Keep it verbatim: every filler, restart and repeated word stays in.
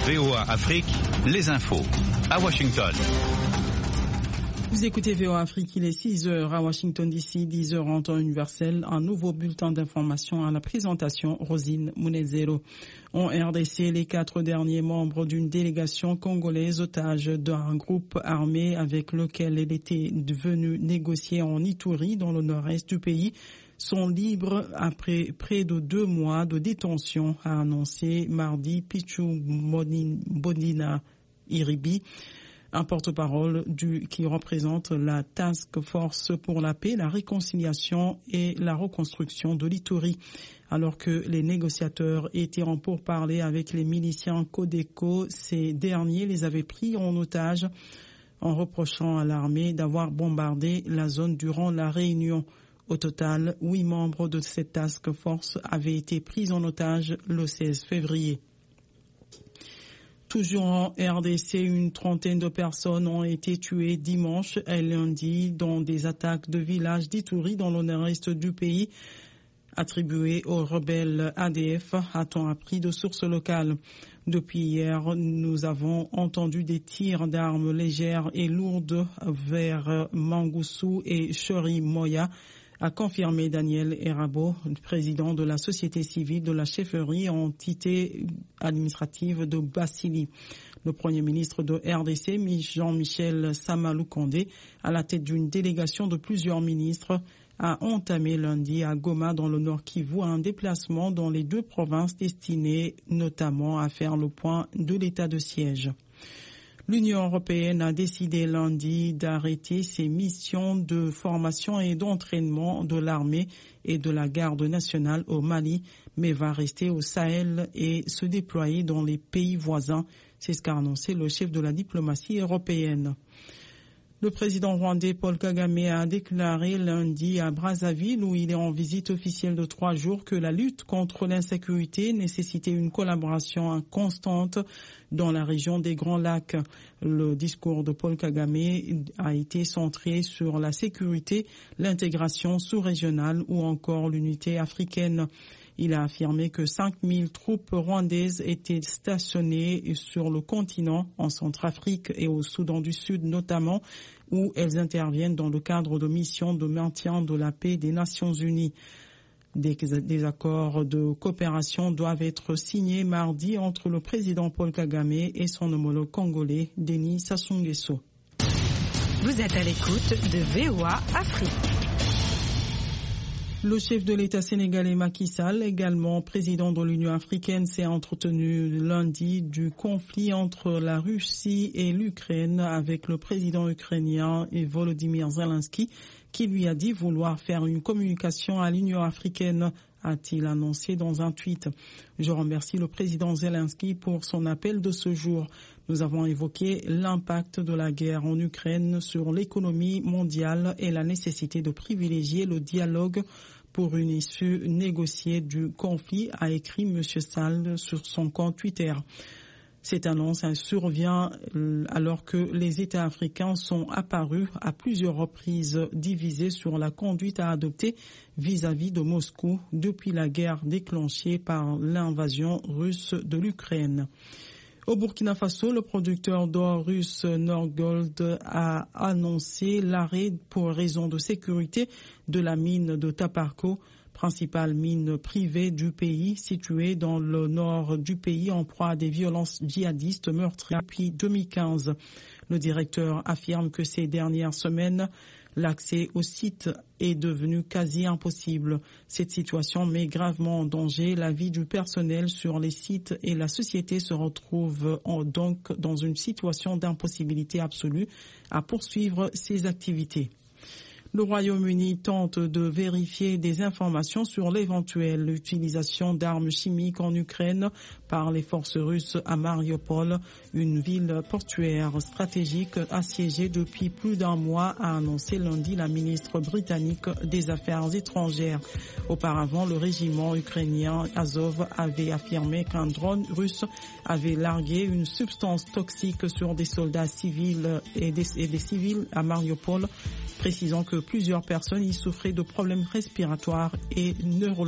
V O A Afrique, les infos à Washington. Vous écoutez V O A Afrique, il est six heures à Washington D C, dix heures en temps universel. Un nouveau bulletin d'information à la présentation, Rosine Munezero. En R D C, les quatre derniers membres d'une délégation congolaise otage d'un groupe armé avec lequel elle était venue négocier en Ituri, dans le nord-est du pays, sont libres après près de deux mois de détention, a annoncé mardi Pichu Bodina Iribi, un porte-parole du, qui représente la Task Force pour la paix, la réconciliation et la reconstruction de l'Ituri. Alors que les négociateurs étaient en pourparlers avec les miliciens Codeco, ces derniers les avaient pris en otage en reprochant à l'armée d'avoir bombardé la zone durant la réunion. Au total, huit membres de cette Task Force avaient été pris en otage le seize février. Toujours en R D C, une trentaine de personnes ont été tuées dimanche et lundi dans des attaques de villages d'Ituri dans le nord-est du pays, attribuées aux rebelles A D F, a-t-on appris de sources locales. Depuis hier, nous avons entendu des tirs d'armes légères et lourdes vers Mangoussou et Chori Moya, a confirmé Daniel Erabo, président de la société civile de la chefferie entité administrative de Bassili. Le premier ministre de R D C, Jean-Michel Samalou Kondé, à la tête d'une délégation de plusieurs ministres, a entamé lundi à Goma dans le Nord Kivu un déplacement dans les deux provinces destinées notamment à faire le point de l'état de siège. L'Union européenne a décidé lundi d'arrêter ses missions de formation et d'entraînement de l'armée et de la garde nationale au Mali, mais va rester au Sahel et se déployer dans les pays voisins. C'est ce qu'a annoncé le chef de la diplomatie européenne. Le président rwandais Paul Kagame a déclaré lundi à Brazzaville, où il est en visite officielle de trois jours, que la lutte contre l'insécurité nécessitait une collaboration constante dans la région des Grands Lacs. Le discours de Paul Kagame a été centré sur la sécurité, l'intégration sous-régionale ou encore l'unité africaine. Il a affirmé que cinq mille troupes rwandaises étaient stationnées sur le continent, en Centrafrique et au Soudan du Sud notamment, où elles interviennent dans le cadre de missions de maintien de la paix des Nations Unies. Des, des accords de coopération doivent être signés mardi entre le président Paul Kagame et son homologue congolais, Denis Sassou Nguesso. Vous êtes à l'écoute de V O A Afrique. Le chef de l'État sénégalais Macky Sall, également président de l'Union africaine, s'est entretenu lundi du conflit entre la Russie et l'Ukraine avec le président ukrainien Volodymyr Zelensky, qui lui a dit vouloir faire une communication à l'Union africaine, a-t-il annoncé dans un tweet. Je remercie le président Zelensky pour son appel de ce jour. Nous avons évoqué l'impact de la guerre en Ukraine sur l'économie mondiale et la nécessité de privilégier le dialogue pour une issue négociée du conflit, a écrit M. Sall sur son compte Twitter. Cette annonce survient alors que les États africains sont apparus à plusieurs reprises divisés sur la conduite à adopter vis-à-vis de Moscou depuis la guerre déclenchée par l'invasion russe de l'Ukraine. Au Burkina Faso, le producteur d'or russe Norgold a annoncé l'arrêt pour raison de sécurité de la mine de Taparko, principale mine privée du pays, située dans le nord du pays en proie à des violences djihadistes meurtrières depuis deux mille quinze. Le directeur affirme que ces dernières semaines, l'accès au site est devenu quasi impossible. Cette situation met gravement en danger la vie du personnel sur les sites et la société se retrouve en, donc dans une situation d'impossibilité absolue à poursuivre ses activités. Le Royaume-Uni tente de vérifier des informations sur l'éventuelle utilisation d'armes chimiques en Ukraine par les forces russes à Mariupol, une ville portuaire stratégique assiégée depuis plus d'un mois, a annoncé lundi la ministre britannique des Affaires étrangères. Auparavant, le régiment ukrainien Azov avait affirmé qu'un drone russe avait largué une substance toxique sur des soldats civils et des, et des civils à Mariupol, précisant que plusieurs personnes y souffraient de problèmes respiratoires et neurologiques.